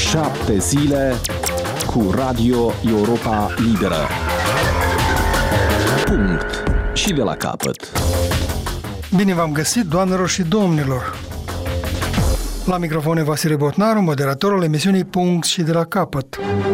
7 zile cu Radio Europa Liberă. Punct. Și de la capăt. Bine v-am găsit, doamnelor și domnilor! La microfon e Vasile Botnaru, moderatorul emisiunii Punct și de la capăt.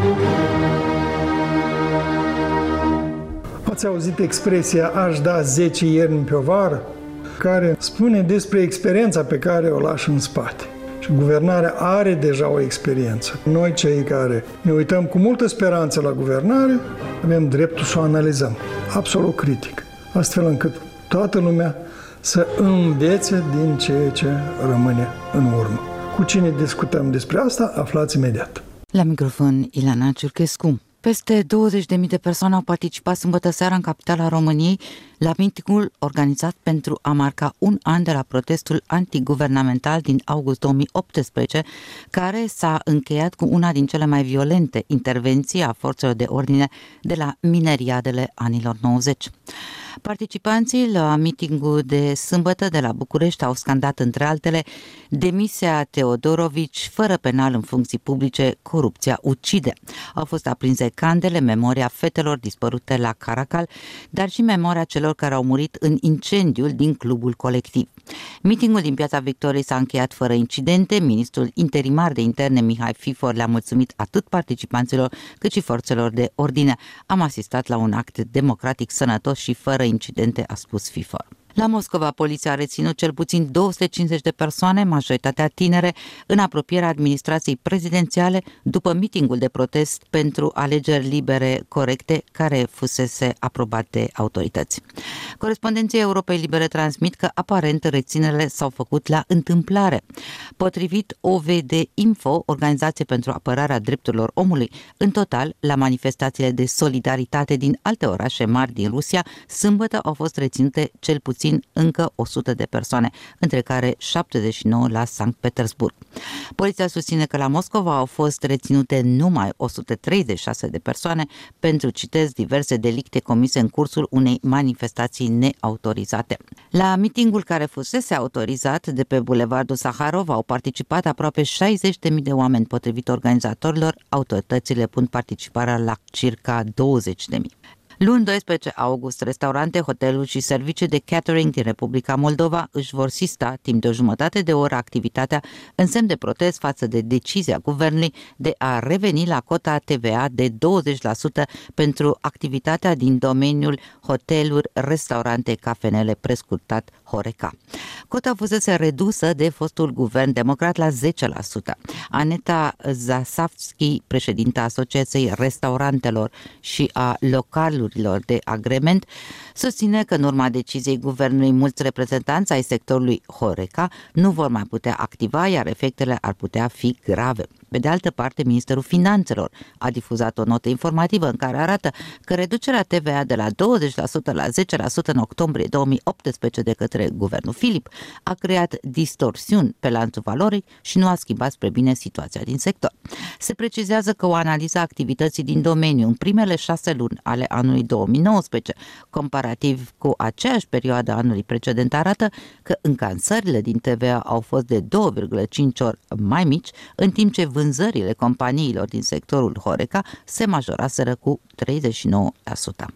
Ați auzit expresia "aș da 10 ierni pe o vară", care spune despre experiența pe care o lași în spate. Și guvernarea are deja o experiență. Noi, cei care ne uităm cu multă speranță la guvernare, avem dreptul să o analizăm, absolut critic, astfel încât toată lumea să învețe din ceea ce rămâne în urmă. Cu cine discutăm despre asta, aflați imediat. La microfon, Ilana Ciurchescu. Peste 20.000 de persoane au participat sâmbătă seara în capitala României la mitingul organizat pentru a marca un an de la protestul antiguvernamental din august 2018, care s-a încheiat cu una din cele mai violente intervenții a forțelor de ordine de la mineriadele anilor 90. Participanții la mitingul de sâmbătă de la București au scandat, între altele, demisia Teodorovici, fără penal în funcții publice, corupția ucide. Au fost aprinse candele, memoria fetelor dispărute la Caracal, dar și memoria celor care au murit în incendiul din clubul colectiv. Mitingul din Piața Victoriei s-a încheiat fără incidente. Ministrul interimar de interne Mihai Fifor le-a mulțumit atât participanților cât și forțelor de ordine. Am asistat la un act democratic sănătos și fără incidente, a spus Fifor. La Moscova, poliția a reținut cel puțin 250 de persoane, majoritatea tinere, în apropierea administrației prezidențiale după mitingul de protest pentru alegeri libere, corecte, care fusese aprobat de autorități. Corespondenții Europei Libere transmit că aparent reținerile s-au făcut la întâmplare. Potrivit OVD Info, Organizație pentru Apărarea Drepturilor Omului, în total, la manifestațiile de solidaritate din alte orașe mari din Rusia, sâmbătă au fost reținute cel puțin încă 100 de persoane, între care 79 la Sankt Petersburg. Poliția susține că la Moscova au fost reținute numai 136 de persoane pentru, citez, diverse delicte comise în cursul unei manifestații neautorizate. La mitingul care fusese autorizat de pe Bulevardul Saharov au participat aproape 60.000 de oameni, potrivit organizatorilor. Autoritățile pun participarea la circa 20.000. Luni 12 august, restaurante, hoteluri și servicii de catering din Republica Moldova își vor sista timp de o jumătate de oră activitatea în semn de protest față de decizia guvernului de a reveni la cota TVA de 20% pentru activitatea din domeniul hoteluri, restaurante, cafenele, prescurtat Horeca. Cota fusese redusă de fostul guvern democrat la 10%. Aneta Zasavski, președinta Asociației Restaurantelor și a localurilor de agrement, susține că în urma deciziei guvernului mulți reprezentanți ai sectorului Horeca nu vor mai putea activa, iar efectele ar putea fi grave. Pe de altă parte, Ministerul Finanțelor a difuzat o notă informativă în care arată că reducerea TVA de la 20% la 10% în octombrie 2018 de către guvernul Filip a creat distorsiuni pe lanțul valorii și nu a schimbat spre bine situația din sector. Se precizează că o analiză a activității din domeniu în primele 6 luni ale anului 2019, comparativ cu aceeași perioadă anului precedent, arată că încansările din TVA au fost de 2,5 ori mai mici, în timp ce vânzările companiilor din sectorul Horeca se majoraseră cu 39%.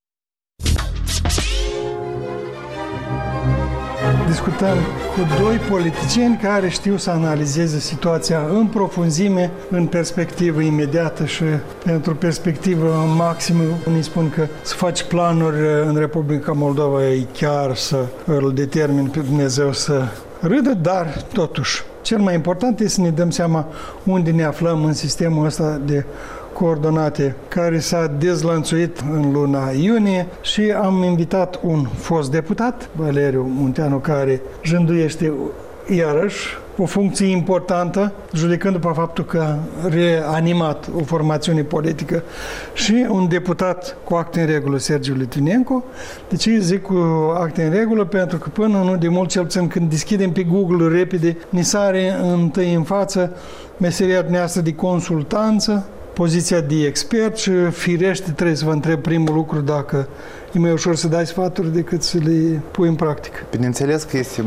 Discutăm cu doi politicieni care știu să analizeze situația în profunzime, în perspectivă imediată și pentru perspectivă maximă. Unii spun că să faci planuri în Republica Moldova e chiar să îl determin pe Dumnezeu să râdă, dar totuși cel mai important este să ne dăm seama unde ne aflăm în sistemul ăsta de coordonate care s-a dezlănțuit în luna iunie și am invitat un fost deputat, Valeriu Munteanu, care jânduiește iarăși o funcție importantă, judecând după faptul că a reanimat o formațiune politică, și un deputat cu acte în regulă, Sergiu Litvinenko. De ce zic cu acte în regulă? Pentru că până nu de mult, cel puțin când deschidem pe Google repede, ni sare întâi în față meseria dumneavoastră de consultanță poziția de expert și firește trebuie să vă întreb primul lucru dacă e mai ușor să dai sfaturi decât să le pui în practică. Bineînțeles că este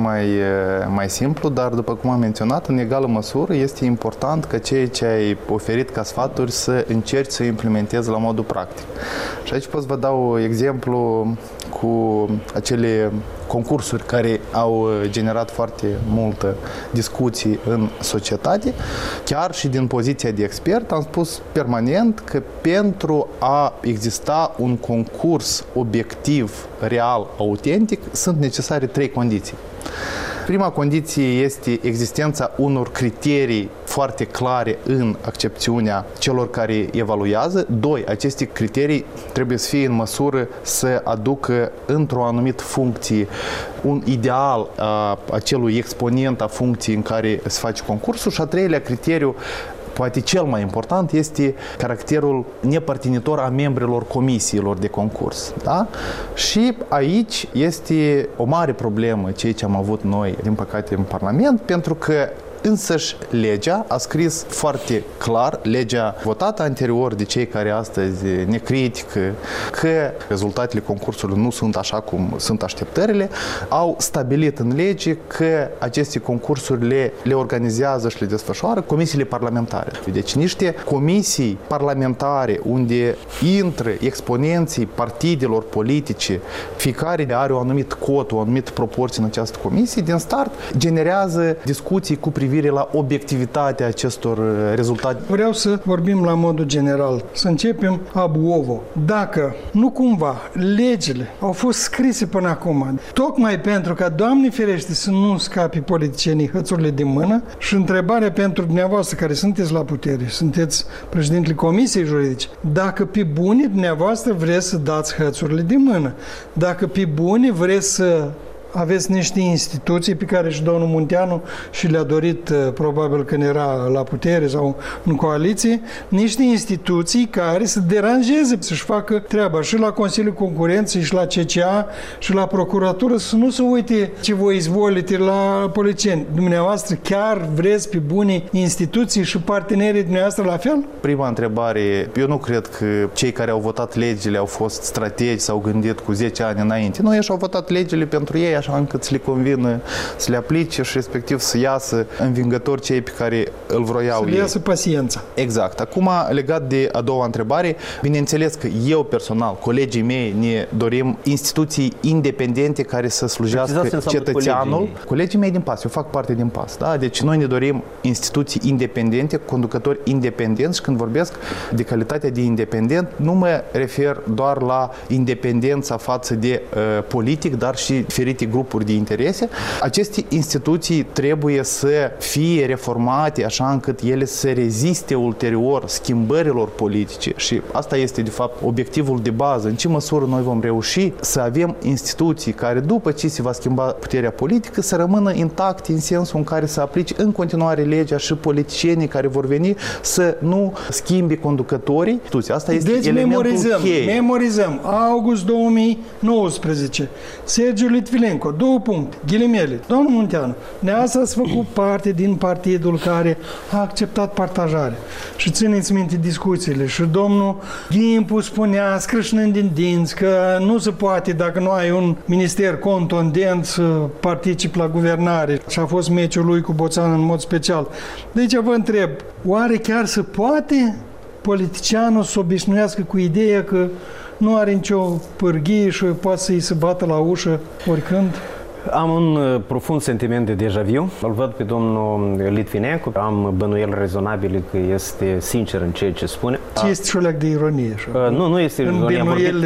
mai simplu, dar după cum am menționat, în egală măsură este important ca ceea ce ai oferit ca sfaturi să încerci să implementezi la modul practic. Și aici pot să vă dau exemplu cu acele concursuri care au generat foarte multă discuții în societate. Chiar și din poziția de expert am spus permanent că pentru a exista un concurs obiectiv, real, autentic, sunt necesare 3 condiții. Prima condiție este existența unor criterii foarte clare în accepțiunea celor care evaluează. 2. Aceste criterii trebuie să fie în măsură să aducă într-o anumită funcție un ideal a acelui exponent a funcției în care se face concursul. Și a 3-lea criteriu, poate cel mai important, este caracterul nepărtinitor a membrilor comisiilor de concurs. Da? Și aici este o mare problemă, ceea ce am avut noi, din păcate, în Parlament, pentru că însăși legea a scris foarte clar, legea votată anterior de cei care astăzi ne critică că rezultatele concursului nu sunt așa cum sunt așteptările, au stabilit în lege că aceste concursuri le organizează și le desfășoară comisiile parlamentare. Deci niște comisii parlamentare unde intră exponenții partidelor politice, fiecare are o anumită cotă, o anumită proporție în această comisie, din start generează discuții cu privire la obiectivitatea acestor rezultate. Vreau să vorbim la modul general. Să începem ab ovo. Dacă nu cumva legile au fost scrise până acum, tocmai pentru ca, Doamne ferește, să nu scape politicienii hățurile din mână, și întrebarea pentru dumneavoastră care sunteți la putere, sunteți președintele Comisiei Juridice, dacă pe bune dumneavoastră vreți să dați hățurile din mână, dacă pe bune vreți să aveți niște instituții pe care și domnul Munteanu și le-a dorit, probabil când era la putere sau în coaliție, niște instituții care să deranjeze, să-și facă treaba și la Consiliul Concurenței, și la CCA, și la Procuratură, să nu se uite ce voi izvolite la politicieni. Dumneavoastră chiar vreți pe bune instituții și partenerii dumneavoastră la fel? Prima întrebare, eu nu cred că cei care au votat legile au fost strategi sau gândit cu 10 ani înainte. Nu, ei și-au votat legile pentru ei, așa încât să le convină să le aplice și respectiv să iasă învingători cei pe care îl vroiau ei. Să le iasă paciența. Exact. Acum, legat de a doua întrebare, bineînțeles că eu personal, colegii mei, ne dorim instituții independente care să slujească cetățeanul. Colegii mei din PAS, eu fac parte din PAS. Da? Deci noi ne dorim instituții independente, conducători independenți, și când vorbesc de calitatea de independent, nu mă refer doar la independența față de politic, dar și diferite grupuri de interese. Aceste instituții trebuie să fie reformate așa încât ele să reziste ulterior schimbărilor politice, și asta este de fapt obiectivul de bază. În ce măsură noi vom reuși să avem instituții care, după ce se va schimba puterea politică, să rămână intacte în sensul în care să aplice în continuare legea și politicienii care vor veni să nu schimbe conducătorii. Asta este deci elementul cheie. Memorizăm. August 2019. Sergiu Litvilenko, 2 puncte, ghilimele. Domnul Munteanu, dumneavoastră ați făcut parte din partidul care a acceptat partajarea. Și țineți minte discuțiile. Și domnul Ghimpu spunea, scrâșnând din dinți, că nu se poate, dacă nu ai un minister contundent, să participi la guvernare. Și a fost meciul lui cu Boțan în mod special. Deci vă întreb, oare chiar se poate politicianul să obișnuiască cu ideea că nu are nicio pârghie și poate să-i se bată la ușă oricând? Am un profund sentiment de deja-vu. Îl văd pe domnul Litvinenko. Am bănuieli rezonabile că este sincer în ceea ce spune. Ce este și o leac de ironie? Nu este ironie.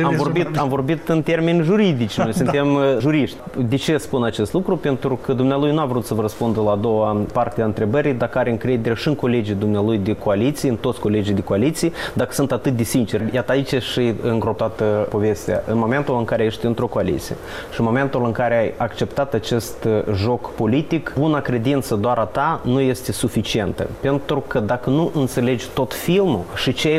Am vorbit în termeni juridici. Noi suntem juriști. De ce spun acest lucru? Pentru că dumnealui nu a vrut să vă răspundă la a doua parte a întrebării, dacă are încredere și în colegii dumnealui de coaliție, în toți colegii de coaliție, dacă sunt atât de sinceri. Iată aici și îngroptată povestea. În momentul în care ești într-o coaliție și în momentul în care ai acceptat acest joc politic, buna credință doar a ta nu este suficientă. Pentru că dacă nu înțelegi tot filmul și ceilalți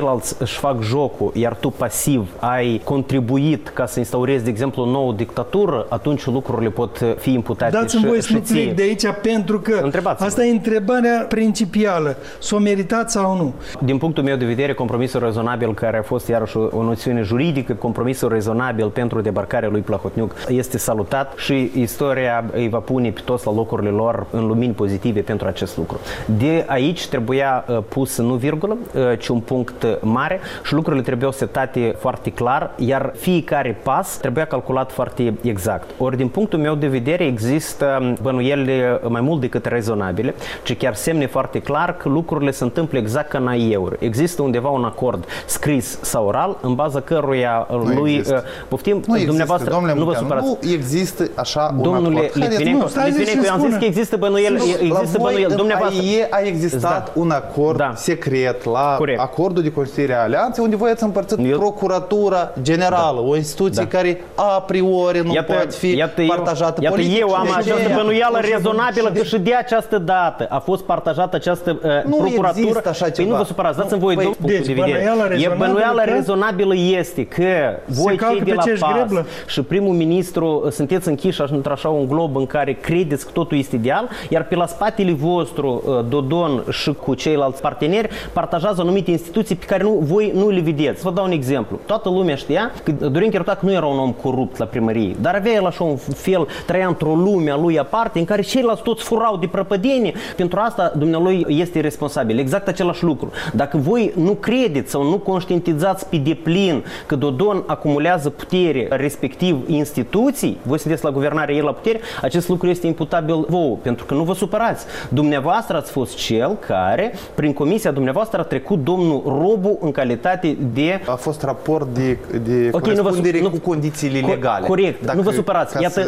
ceilalți își fac jocul, iar tu pasiv ai contribuit ca să instaurezi, de exemplu, o nouă dictatură, atunci lucrurile pot fi imputate. Dați-mi voie să nu plec de aici, pentru că asta e întrebarea principială. S-o meritat sau nu? Din punctul meu de vedere, compromisul rezonabil, care a fost iarăși o noțiune juridică, compromisul rezonabil pentru debarcarea lui Plahotniuc este salutat și istoria îi va pune pe toți la locurile lor în lumini pozitive pentru acest lucru. De aici trebuia pus nu virgulă, ci un punct mare și lucrurile trebuiau setate foarte clar, iar fiecare pas trebuia calculat foarte exact. Ori din punctul meu de vedere există bănuieli mai mult decât rezonabile, ci chiar semne foarte clar că lucrurile se întâmplă exact ca în AIE-uri. Există undeva un acord scris sau oral, în baza căruia lui poftim, dumneavoastră, nu vă supărați. Nu există așa un Domnule acord. Litvinenko, eu am zis că există bănuieli, dumneavoastră. A existat un acord secret la acordul de constituire a alianței, unde voi ați împărțit Procuratura Generală, o instituție care a priori nu poate fi partajată politic. Eu am această bănuială rezonabilă că și de această dată a fost partajată această procuratură. Nu există așa ceva. Nu vă supărați, dați-mi voi două puncte de vedere. Bănuiala rezonabilă este că voi cei de la PAS și primul ministru sunteți închiși într-așa un glob în care credeți că totul este ideal, iar pe la spatele vostru Dodon și cu ceilalți parteneri partajează anumite instituții pe care voi nu le vedeți. Vă dau un exemplu. Toată lumea știa că Dorin Chirutac nu era un om corupt la primărie, dar avea el așa un fel, trăia într-o lume a lui aparte în care ceilalți toți furau de prăpădenie. Pentru asta dumnealui este responsabil. Exact același lucru. Dacă voi nu credeți sau nu conștientizați pe deplin că Dodon acumulează putere, respectiv instituții, voi sunteți la guvernare, el la putere, acest lucru este imputabil vouă, pentru că nu vă supărați. Dumneavoastră ați fost cel care, prin comisia dumneavoastră, a trecut domnul Robu în calitate de... A fost raport de corespundere cu condițiile legale. Corect, dacă, nu vă supărați. Iată,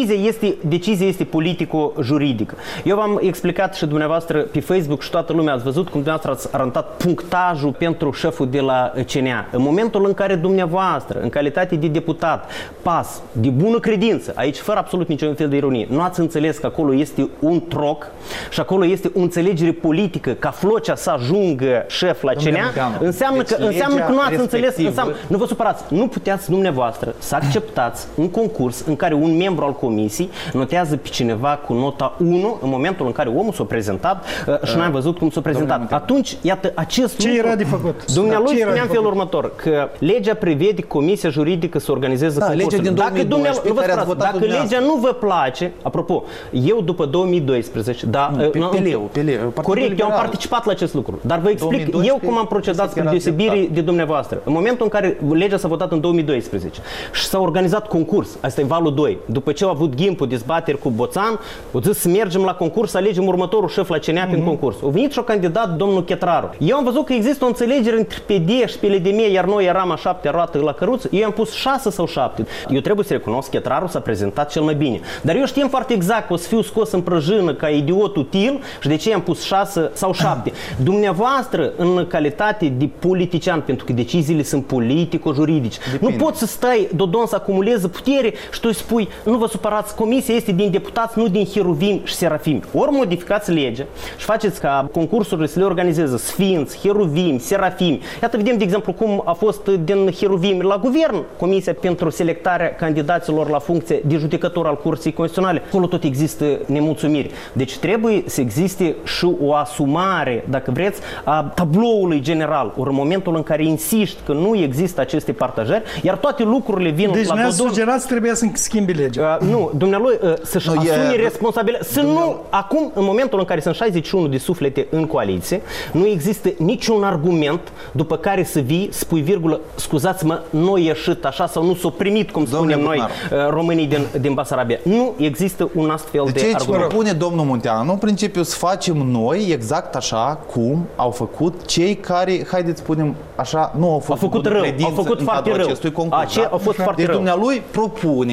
decizia este politico-juridică. Eu v-am explicat și dumneavoastră pe Facebook și toată lumea ați văzut cum dumneavoastră ați arătat punctajul pentru șeful de la CNA. În momentul în care dumneavoastră, în calitate de deputat, PAS, de bună credință, aici fără absolut niciun fel de ironie, nu ați înțeles că acolo este un troc și acolo este o înțelegere politică ca Flocea să ajungă șef la CNA, înseamnă că nu ați înțeles, nu vă supărați, nu puteți dumneavoastră să acceptați un concurs în care un membru al comisiei notează pe cineva cu nota 1 în momentul în care omul s-a prezentat și n-am văzut cum s-a prezentat. Atunci, iată, acest lucru... Ce era de făcut? Dumnealui spunea în felul următor, că legea prevede comisia juridică să organizeze concursul. Legea din 2012, dacă legea nu vă place, apropo, eu după 2012, corect, eu am participat la acest lucru, dar vă explic eu cum am procedat spre deosebire de dumneavoastră. În momentul în care legea s-a votat în 2012 și s-a organizat concurs, asta e valul 2, după ce au avut Gimpu dezbateri cu Boțan, au zis să mergem la concurs, să alegem următorul șef la CNA prin concurs. A venit și-o candidat domnul Chetraru. Eu am văzut că există o înțelegere între PD și PLDM, iar noi eram a 7 roată la căruță, eu am pus 6 sau 7. Eu trebuie să recunosc că Chetraru s-a prezentat cel mai bine. Dar eu știam foarte exact că o să fiu scos în prăjină ca idiot util și de ce am pus 6 sau 7. Dumneavoastră, în calitate de politician, pentru că deciziile sunt politico-juridice, nu poți să stai, Dodon, să acumuleze putere și tu îi spui, nu vă supărați, comisia este din deputați, nu din heruvimi și serafimi. Ori modificați legea și faceți ca concursurile să le organizeze sfinți, heruvimi, serafimi. Iată, vedem, de exemplu, cum a fost din heruvimi la guvern comisia pentru selectarea candidaților la funcție de judecător al Curții Constituționale. Acolo tot există nemulțumiri. Deci trebuie să existe și o asumare, dacă vreți, a tabloului general. Ori în momentul în care insiști că nu există aceste partajări, iar toate lucrurile vin deci la Dodon... Deci sugerați trebuia să schimbi legea. Nu, dumnealui să-și asume responsabilitatea. Să nu, acum, în momentul în care sunt 61 de suflete în coaliție, nu există niciun argument după care să vii, spui virgulă, scuzați-mă, nu a ieșit așa sau nu s-a primit, cum spunem noi, românii din Basarabia. Nu există un astfel de argument. Deci propune domnul Munteanu, în principiu, să facem noi exact așa cum au făcut cei care, haideți să spunem așa, nu au făcut rău, au făcut foarte rău. Acestui concurs, au fost foarte deci rău. dumnealui propune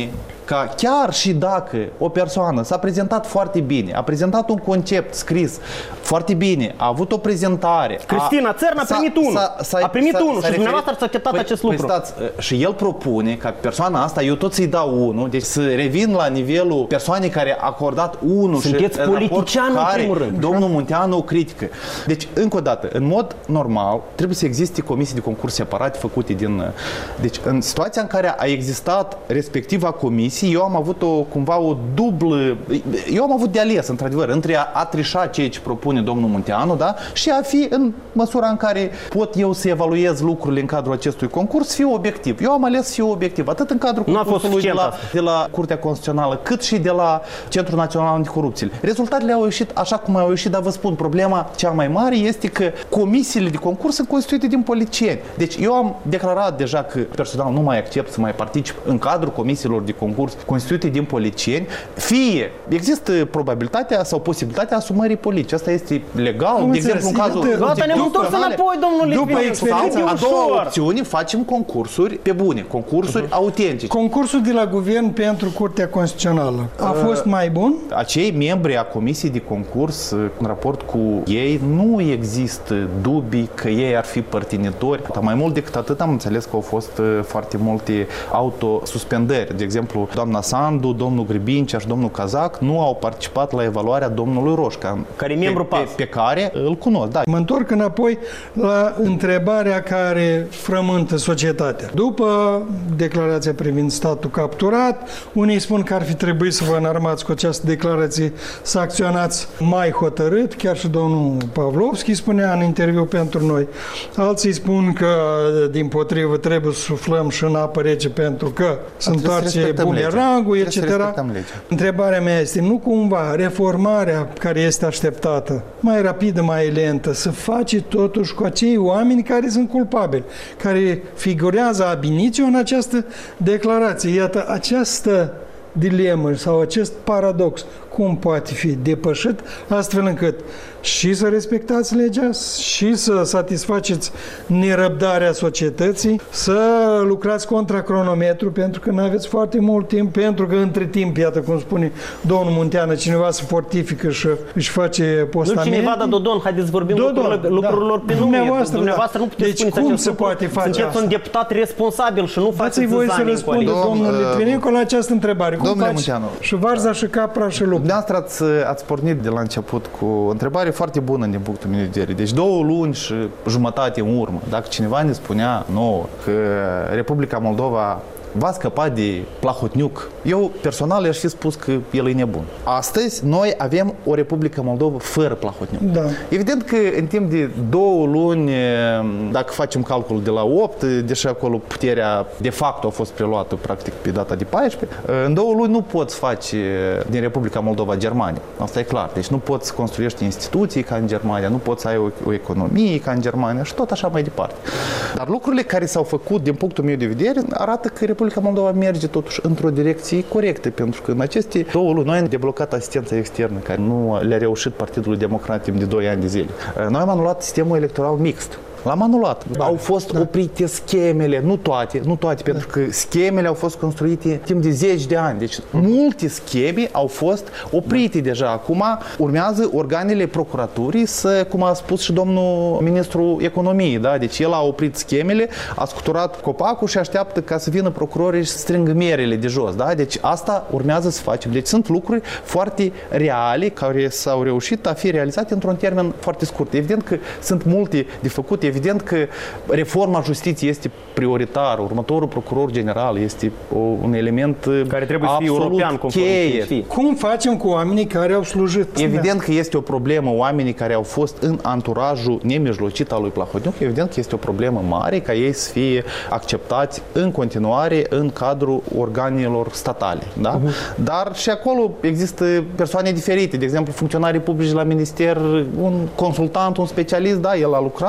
ca chiar și dacă o persoană s-a prezentat foarte bine, a prezentat un concept scris foarte bine, a avut o prezentare... Cristina Țărn a primit unul. A primit unul și dumneavoastră ați acceptat acest lucru. Stați, și el propune ca persoana asta, eu tot să-i dau unul, deci să revin la nivelul persoanei care a acordat unul. Sunteți politician în primul rând. Domnul Munteanu o critică. Deci, încă o dată, în mod normal, trebuie să existe comisii de concurs separate făcute din... Deci, în situația în care a existat respectiva comisie, eu am avut cumva o dublă... Eu am avut de ales, într-adevăr, între a trișa ceea ce propune domnul Munteanu, da? Și a fi în măsura în care pot eu să evaluez lucrurile în cadrul acestui concurs, fiu obiectiv. Eu am ales să fiu obiectiv, atât în cadrul concursului de la Curtea Constituțională, cât și de la Centrul Național Anticorupție. Rezultatele au ieșit așa cum au ieșit, dar vă spun, problema cea mai mare este că comisiile de concurs sunt constituite din politicieni. Deci eu am declarat deja că personal nu mai accept să mai particip în cadrul comisiilor de concurs constituite din politicieni, fie există probabilitatea sau posibilitatea asumării politice. Asta este legal, de exemplu, în cazul... Gata, ne-am întors înapoi, domnul Litvinenko. Sau a doua opțiune, facem concursuri pe bune, concursuri autentice. Concursul de la guvern pentru Curtea Constituțională a fost mai bun? Acei membri a comisiei de concurs, în raport cu ei, nu există dubii că ei ar fi părtinitori. Mai mult decât atât am înțeles că au fost foarte multe autosuspendări. De exemplu, doamna Sandu, domnul Gribincea și domnul Cazac nu au participat la evaluarea domnului Roșca, care e membru PAS, pe care îl cunosc. Da. Mă întorc înapoi la întrebarea care frământă societatea. După declarația privind statul capturat, unii spun că ar fi trebuit să vă înarmați cu această declarație, să acționați mai hotărât, chiar și domnul Pavlovski spunea în interviu pentru noi. Alții spun că, dimpotrivă, trebuie să suflăm și în apă rece pentru că se întoarce bumerangul, etc. Întrebarea mea este, nu cumva reformarea care este așteptată, mai rapidă, mai lentă, să face totuși cu acei oameni care sunt culpabili, care figurează ab initio în această declarație. Iată, această dilemă sau acest paradox, cum poate fi depășit astfel încât și să respectați legea și să satisfaceți nerăbdarea societății, să lucrați contra cronometru, pentru că nu aveți foarte mult timp, pentru că între timp, iată cum spune domnul Munteanu, cineva se fortifică și își face postamente. Nu cineva, dar Dodon, haideți să vorbim lucrurilor pe nume. Dumneavoastră nu puteți spune cum se poate face Sunteți asta? Un deputat responsabil și nu faceți Dați-i voie să răspundă domnul Litvinenko la această întrebare. Cum faci și varza și capra și lupul? Dumneavoastră ați pornit de la început cu o întrebare foarte bună din punctul meu de vedere. Deci 2 luni și jumătate în urmă, dacă cineva ne spunea nouă că Republica Moldova va scăpa de Plahotniuc, eu personal i-aș fi spus că el e nebun. Astăzi noi avem o Republică Moldova fără Plahotniuc. Da. Evident că în timp de 2 luni, dacă facem calculul de la 8, deși acolo puterea de fapt a fost preluată practic pe data de 14, în 2 luni nu poți face din Republica Moldova Germania. Asta e clar. Deci nu poți să construiești instituții ca în Germania, nu poți să ai o economie ca în Germania și tot așa mai departe. Dar lucrurile care s-au făcut din punctul meu de vedere arată că Republica Moldova merge totuși într-o direcție corectă, pentru că în aceste 2 luni noi am deblocat asistența externă, care nu le-a reușit Partidului Democrat timp de 2 ani de zile. Noi am anulat sistemul electoral mixt. L-am anulat. Au fost oprite schemele, nu toate, pentru că schemele au fost construite timp de 10 de ani. Deci multe scheme au fost oprite deja. Acum urmează organele procuraturii să, cum a spus și domnul ministru economiei, da? Deci el a oprit schemele, a scuturat copacul și așteaptă ca să vină procurorii și să strângă merele de jos, da? Deci asta urmează să facem. Deci sunt lucruri foarte reale care s-au reușit a fi realizate într-un termen foarte scurt. Evident că sunt multe de făcut. Evident că reforma justiției este prioritară. Următorul procuror general este un element care trebuie să fie european, cheie. Cum facem cu oamenii care au slujit? Evident că este o problemă, oamenii care au fost în anturajul nemijlocit al lui Plahotniuc, evident că este o problemă mare ca ei să fie acceptați în continuare în cadrul organelor statale. Da? Dar și acolo există persoane diferite. De exemplu, funcționarii publici la minister, un consultant, un specialist, da, el a lucrat în timpul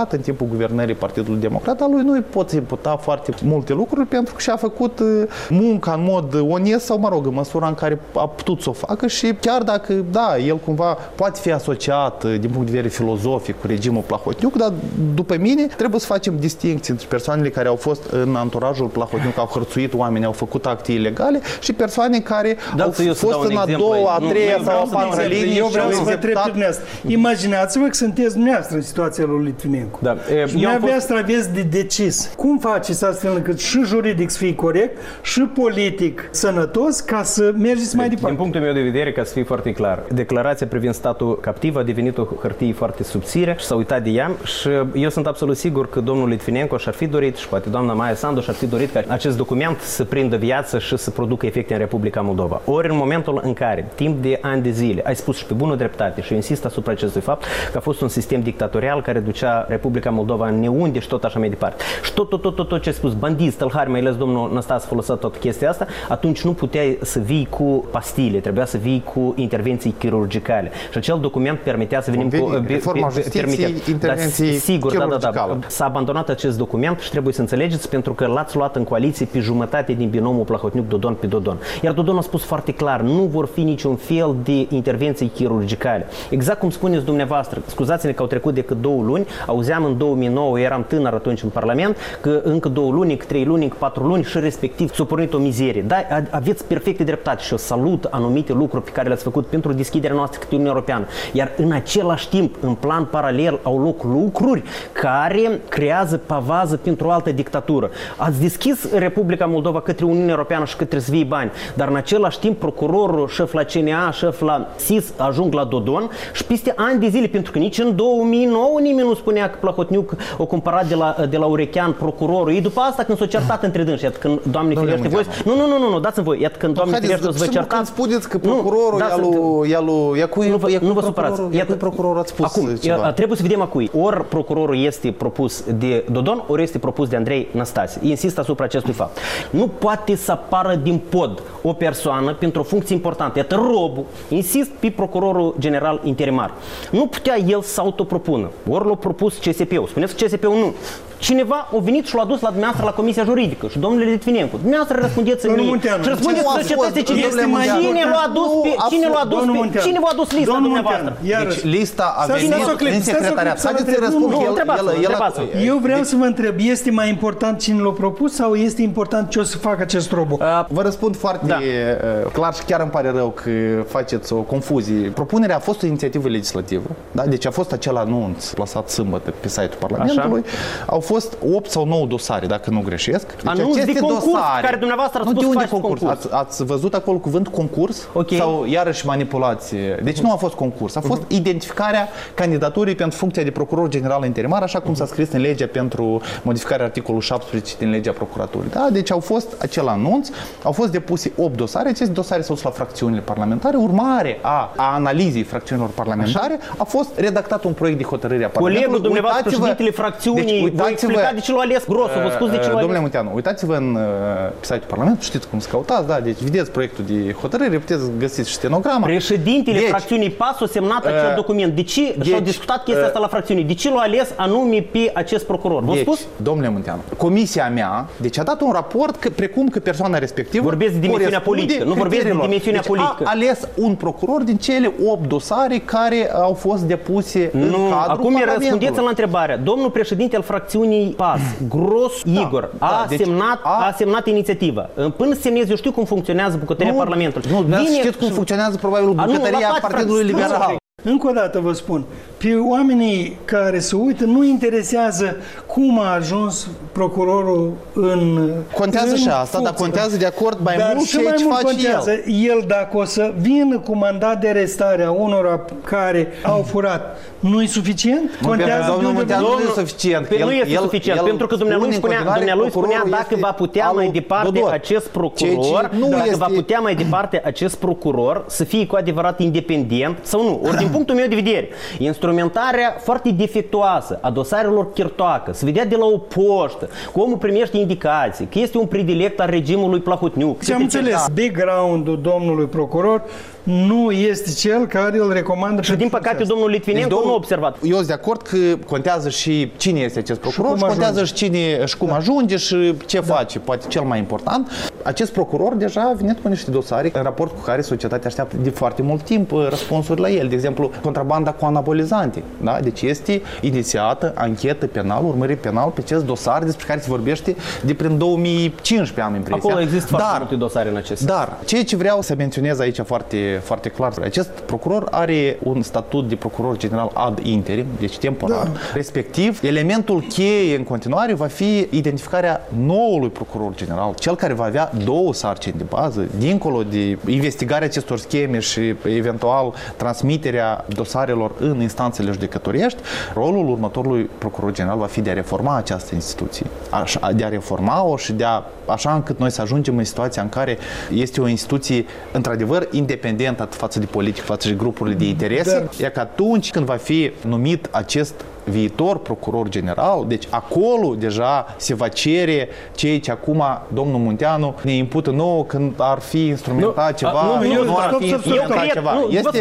timpul guvernării Partidului Democrat al lui nu îi poți imputa foarte multe lucruri pentru că și-a făcut munca în mod onest sau, mă rog, în măsura în care a putut să o facă și chiar dacă, da, el cumva poate fi asociat din punct de vedere filozofic cu regimul Plahotniuc, dar după mine trebuie să facem distincții între persoanele care au fost în anturajul Plahotniuc, au hărțuit oameni, au făcut acte ilegale și persoane care au fost în a doua, a treia sau a patra linie. Eu vreau să vă întreb pe dumneavoastră. Imaginați-vă că sunteți dumneavoastră în situația lui Litvinenko. Da. Și dumneavoastră aveți de decis. Cum faceți astfel încât și juridic să fie corect și politic sănătos ca să mergeți mai departe? Din punctul meu de vedere, ca să fie foarte clar, declarația privind statul captiv a devenit o hârtie foarte subțire și s-a uitat de ea și eu sunt absolut sigur că domnul Litvinenko și-ar fi dorit și poate doamna Maia Sandu și-ar fi dorit ca acest document să prindă viață și să producă efecte în Republica Moldova. Ori în momentul în care, timp de ani de zile, ai spus și pe bună dreptate și eu insist asupra acestui fapt că a fost un sistem dictatorial care ducea Republica Moldova în neunde și tot așa mai departe. Și tot ce ai spus, bandiți, tălhari, mai ales domnul Năstase folosit toată chestia asta, atunci nu puteai să vii cu pastile, trebuia să vii cu intervenții chirurgicale. Și acel document permitea să venim cu reforma justiției, intervenții chirurgicale. S-a abandonat acest document și trebuie să înțelegeți pentru că l-ați luat în coaliție pe jumătate din binomul Plahotniuc-Dodon pe Dodon. Iar Dodon a spus foarte clar, nu vor fi niciun fel de intervenții chirurgicale. Exact cum spuneți dumneavoastră, scuzați-ne că au trecut decât 2 luni, auzeam în 2009, eram tânăr atunci în Parlament, că încă 2 luni, 3 luni, 4 luni și respectiv s-a pornit o mizerie. Da, aveți perfecte dreptate și eu salut anumite lucruri pe care le-ați făcut pentru deschiderea noastră către Uniunea Europeană. Iar în același timp, în plan paralel, au loc lucruri care creează pavază pentru o altă dictatură. Ați deschis Republica Moldova către Uniunea Europeană și către să vie bani, dar în același timp procurorul, șef la CNA, șef la SIS ajung la Dodon și peste ani de zile, pentru că nici în 2009 nimeni nu spunea că Plahotniuc o cumpărat de la Urechean procurorul. Ei după asta când s-o certat între dânsi, iată când Doamne firește voi, nu, dați-mi voi, iată când Doamne firește o să vă certați. Când spuneți că procurorul nu vă supărați. Iată procurorul ați spus acum, ceva. Trebuie să vedem acui. Ori procurorul este propus de Dodon, ori este propus de Andrei Năstase. Insist asupra acestui fapt. Nu poate să apară din pod o persoană pentru o funcție importantă. Iată Robu, insist pe procurorul general interimar. Nu putea el să autopropună. Ori l-a propus CSP-ul. Spuneți că CSP-ul nu. Cineva a venit și l-a dus la dumneavoastră la Comisia Juridică și domnule Litvinenko, dumneavoastră răspundeți în mie și răspundeți societății cine l-a dus lista dumneavoastră. Deci lista a venit în secretariat. Haideți să răspund el. Eu vreau să vă întreb, este mai important cine l-a propus sau este important ce o să facă acest robot? Vă răspund foarte clar și chiar îmi pare rău că faceți o confuzie. Propunerea a fost o inițiativă legislativă, da? Deci a fost acel anunț plasat sâmbătă pe site-ul Parlamentului. Au fost 8 sau 9 dosare, dacă nu greșesc. Deci anunț de concurs dosare, care dumneavoastră ați spus faci concurs. Ați văzut acolo cuvânt concurs? Okay. Sau iarăși manipulație? Deci nu a fost concurs. A fost identificarea candidaturii pentru funcția de procuror general interimar, așa cum s-a scris în legea pentru modificarea articolului 17 din legea procuraturii. Da? Deci au fost acel anunț, au fost depuse 8 dosare. Aceste dosare s-au dus la fracțiunile parlamentare. Urmare a analizei fracțiunilor parlamentare a fost redactat un proiect de hotărâre a Parlamentului. Colegul dumneavoastră, președintele fracțiunii, vă explica de ce l-a ales Grosu, vă spus de ce l-a ales. Domnule Munteanu, uitați-vă în site-ul Parlamentului, știți cum să căutați, da? Deci vedeți proiectul de hotărâre, puteți găsiți și stenograma. Președintele fracțiunii PAS a semnat acel document. De ce s-a discutat chestia asta la fracțiuni? De ce l-a ales anume pe acest procuror? V-a spus? Domnule Munteanu, comisia mea, deci a dat un raport precum că persoana respectivă vorbesc de dimensiunea politică, nu vorbesc de dimensiunea politică. A ales un procuror din cele 8 dosare care au fost depuse în cadrul Parlamentului. Acum răspundeți la întrebarea. Domnul președinte al fracțiunii PAS, Gros Igor, a semnat inițiativa. Până să semnezi, eu știu cum funcționează bucătăria Parlamentului. Nu, dar știți cum funcționează probabil bucătăria Partidului Liberal. Încă o dată vă spun, pe oamenii care se uită nu interesează cum a ajuns procurorul în contează și asta, dar contează de acord mai mult ce face el. Dacă o să vină cu mandat de arestare a unora care au furat, nu e suficient? Contează nu e suficient. Nu este suficient, pentru că dumnealui spunea dacă va putea mai departe acest procuror, dacă va putea mai departe acest procuror să fie cu adevărat independent sau nu. Ori din punctul meu de vedere, instrumentarea foarte defectuoasă a dosarelor chirtoacă, se vedea de la o poștă, că omul primește indicații, că este un predilect al regimului Plahotniuc. Și am înțeles background-ul domnului procuror nu este cel care îl recomandă. Și din păcate domnul Litvinenko nu a observat. Eu sunt de acord că contează și cine este acest procuror și contează și cine și cum ajunge și ce face. Poate cel mai important. Acest procuror deja a venit cu niște dosare în raport cu care societatea așteaptă de foarte mult timp răspunsuri la el. De exemplu, contrabanda cu anabolizante. Da? Deci este inițiată anchetă penală, urmărire penală pe acest dosar despre care se vorbește de prin 2015, am impresia. Acolo există foarte multe dosare în acest. Dar ceea ce vreau să menționez aici foarte, foarte clar, acest procuror are un statut de procuror general ad interim, deci temporar. Da. Respectiv, elementul cheie în continuare va fi identificarea noului procuror general, cel care va avea două sarcini de bază, dincolo de investigarea acestor scheme și eventual transmiterea dosarelor în instanțele judecătorești. Rolul următorului procuror general va fi de a reforma această instituție, de a reforma-o și de a, așa încât noi să ajungem în situația în care este o instituție într-adevăr independentă atât față de politic, față de grupurile de interese, e că atunci când va fi numit acest viitor procuror general, deci acolo deja se va cere ceea ce acum domnul Munteanu ne impută nouă când ar fi instrumentat ceva, nu ar fi instrumentat ceva.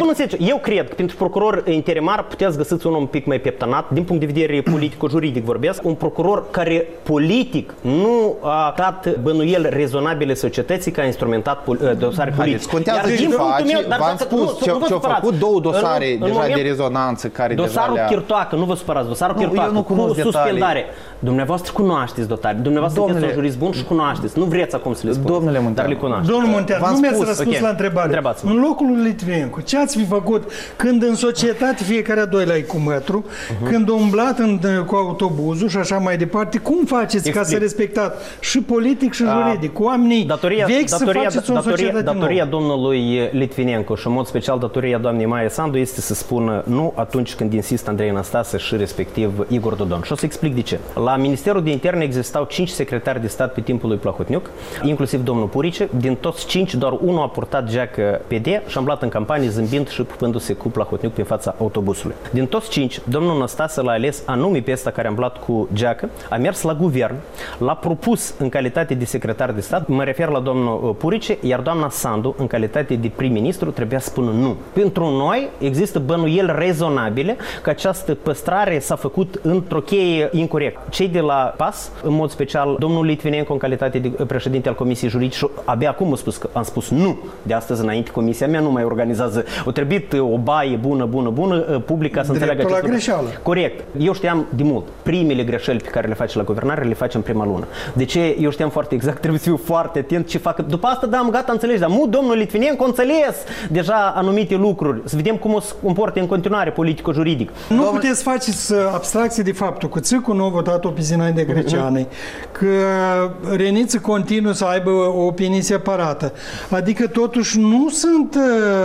Eu cred că pentru procuror interimar puteți găsiți unul un pic mai peptanat, din punct de vedere politico-juridic vorbesc, un procuror care politic nu a dat bănuieli rezonabile societății ca instrumentat dosare politic. Contează ce face, v-am spus ce au făcut două dosare deja de rezonanță care dosarul Chirtoacă, nu vă supărați, dosarul Chirtoacă cu suspendare. Dumneavoastră cunoașteți dotare. Dumneavoastră sunteți un jurist bun și cunoașteți. Nu vreți acum să le spuneți. Domnule Munteanu, dar le cunoașteți. Domnul Munteanu, nu mi-ați răspuns la întrebare. În locul lui Litvinenko, ce ați fi făcut când în societate fiecare a doi lei cu metru, când umblat cu autobuzul și așa mai departe, cum faceți ca să respectați și politic și juridic, cu oamenii vechi să faceți o societate nouă? Datoria domnului Litvinenko și în mod special datoria doamnei Maia Sandu este să spună nu atunci când insistă Andrei Năstase și respectiv Igor Dodon. Și o să explic de ce. La Ministerul de Interne existau 5 secretari de stat pe timpul lui Plahotniuc, inclusiv domnul Purice. Din toți 5, doar unul a purtat geacă PD și a umblat în campanie zâmbind și pupându-se cu Plahotniuc pe fața autobuzului. Din toți 5, domnul Năstase l-a ales anume pe ăsta care a umblat cu geacă, a mers la guvern, l-a propus în calitate de secretar de stat, mă refer la domnul Purice, iar doamna Sandu, în calitate de prim-ministru, trebuia să spună nu. Pentru noi există bănuieli rezonabile că această păstrare s-a făcut într-o cheie incorrect. Cei de la PAS, în mod special, domnul Litvinenko în calitate de președinte al Comisiei Juridice, abia acum am spus nu. De astăzi înainte, comisia mea nu mai organizează. O trebuit o baie bună, publica să înțeleagă acest lucru. Greșeală. Corect. Eu știam de mult. Primele greșeli pe care le face la guvernare le face în prima lună. De ce? Eu știam foarte exact, trebuie să fiu foarte atent ce fac. După asta, da, am gata, înțelegi, dar domnul Litvinenko înțeles deja anumite lucruri. Să vedem cum o să comporte în continuare politico-juridic. Nu puteți face abstracție de faptul că Țâcu nu a votat opizina de Greceanei, că Reniță continuă să aibă o opinie separată. Adică totuși nu sunt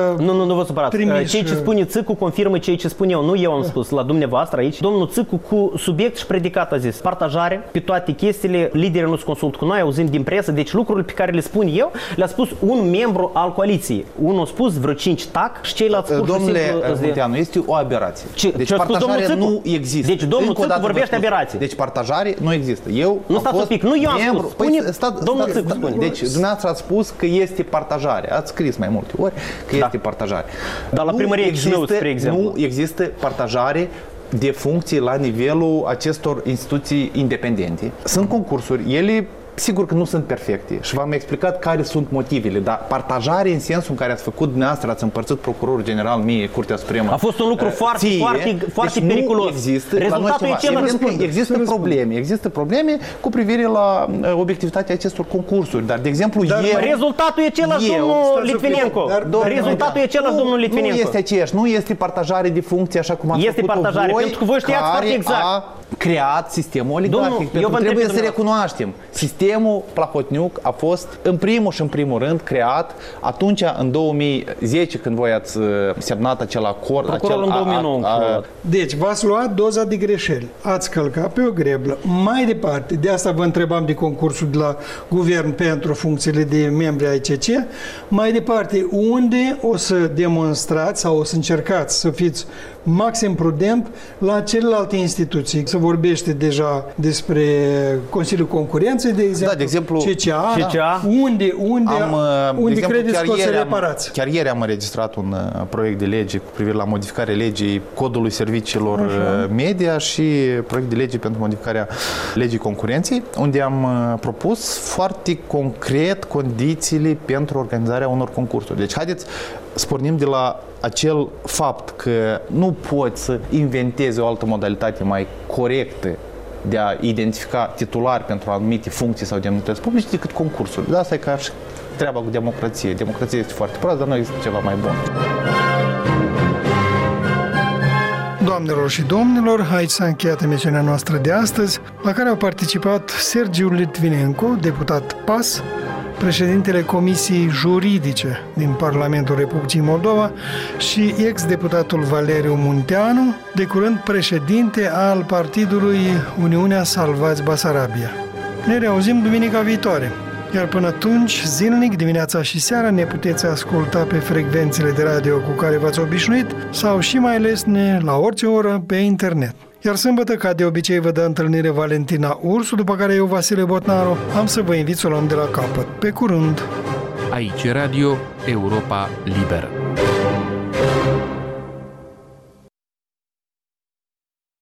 Nu vă supărați. Cei ce spune Țâcu confirmă ceea ce spun eu. Nu eu am spus la dumneavoastră aici. Domnul Țâcu cu subiect și predicat a zis partajare pe toate chestiile, liderii nu se consultă cu noi, auzim din presă, deci lucrurile pe care le spun eu le-a spus un membru al coaliției. Unul a spus vreo 5 tac și ceilalți spus Domnule Munteanu, este o aberație. Deci partajare nu există. Deci domnul Țâcu vorbește aberație. Deci partajare nu există. Nu stați un pic, nu eu am spus. Domnul Țâcu spune. Deci dumneavoastră ați spus că este partajare. Ați scris mai multe ori că este partajare. Dar la primărie Chișinău, spre exemplu. Nu există partajare de funcții la nivelul acestor instituții independente. Sunt concursuri, ele sigur că nu sunt perfecte și v-am explicat care sunt motivele, dar partajare în sensul în care ați făcut dumneavoastră, ați împărțit procurorul general mie, Curtea Supremă. A fost un lucru foarte periculos. Există, rezultatul e cel există probleme cu privire la obiectivitatea acestor concursuri, dar de exemplu rezultatul e același, domnul Litvinenko. Rezultatul e același, domnul Litvinenko. Nu este aceeași, nu este partajare de funcție așa cum ați făcut-o voi, pentru că voi știați foarte exact. A creat sistemul oligarhic. Pentru că trebuie să recunoaștem. Sistemul Plahotniuc a fost în primul rând creat atunci în 2010 când voi ați semnat acel acord. Procurorul în 2009. Deci v-ați luat doza de greșeli. Ați călcat pe o greblă. Mai departe, de asta vă întrebam de concursul de la guvern pentru funcțiile de membri ai CC. Mai departe, unde o să demonstrați sau o să încercați să fiți maxim prudent la celelalte instituții, să vorbește deja despre Consiliul Concurenței, de exemplu, de exemplu CCA. Unde credeți că o să reparați? Chiar ieri am înregistrat un proiect de lege cu privire la modificarea legii codului serviciilor media și proiect de lege pentru modificarea legii concurenței, unde am propus foarte concret condițiile pentru organizarea unor concursuri. Deci haideți să pornim de la acel fapt că nu poți să inventezi o altă modalitate mai corectă de a identifica titulari pentru anumite funcții sau demnități publice decât concursul. De asta e ca și treaba cu democrație. Democrația este foarte proastă, dar noi este ceva mai bun. Doamnelor și domnilor, aici s-a încheiat emisiunea noastră de astăzi, la care au participat Sergiu Litvinenko, deputat PAS, președintele Comisiei Juridice din Parlamentul Republicii Moldova și ex-deputatul Valeriu Munteanu, de curând președinte al partidului Uniunea Salvați Basarabia. Ne reauzim duminica viitoare, iar până atunci, zilnic, dimineața și seara, ne puteți asculta pe frecvențele de radio cu care v-ați obișnuit sau și mai lesne la orice oră pe internet. Iar sâmbătă, ca de obicei, vă dă întâlnire Valentina Ursu, după care eu, Vasile Botnaru, am să vă invit să o luăm de la capăt. Pe curând! Aici Radio Europa Liberă.